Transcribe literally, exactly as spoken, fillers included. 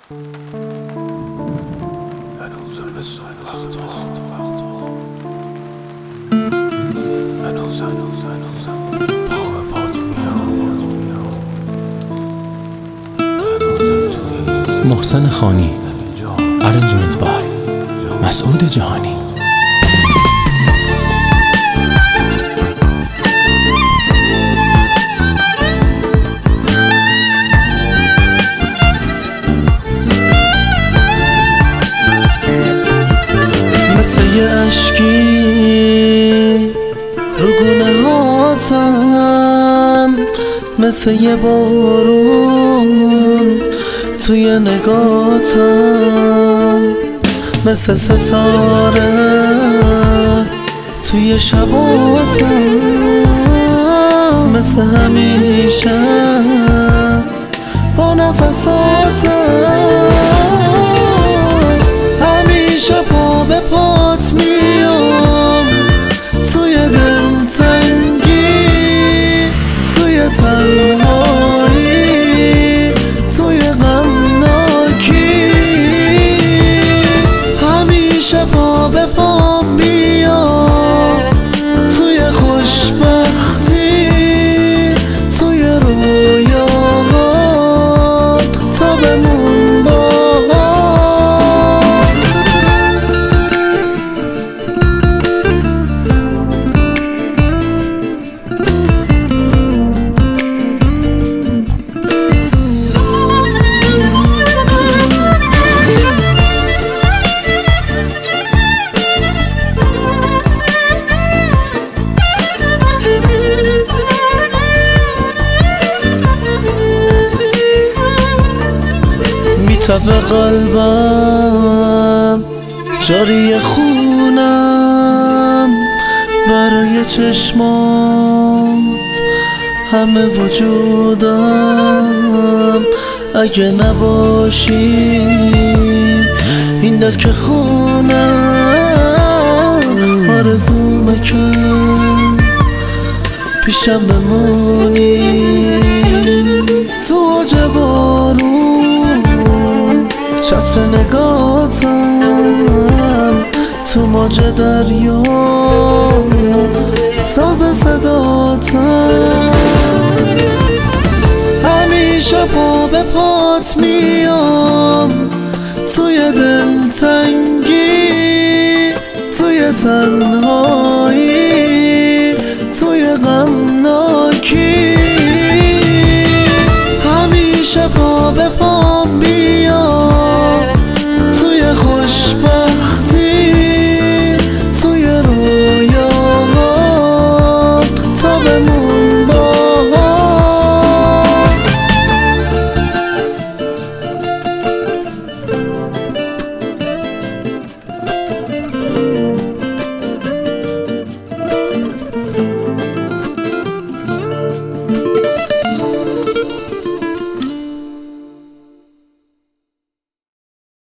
هنوزم مثل وقتا هنوز هنوز هنوزم پا به پات میام محسن خانی ارنجمنت بای مسعود جهانی. مثل یه اشکی رو گونه هاتم، مثل یه بارون توی نگاتم، مثل ستاره توی شباتم، مثل همیشه با نفساتم، همیشه پا به پات میام توی دلتنگی، توی تنهایی، توی غمناکی، همیشه پا به پا میام توی خوشبختی، توی رویاها تا بمون با تب قلبم جاری خونم، برای چشمات همه وجودم، اگه نباشی این دل که خونم، آرزومه که پیشم بمونی تو اوج بارون، چتر نگاتم تو موج دریا، ساز صداتم، همیشه پا به پات میام توی دلتنگی، توی تنهایی،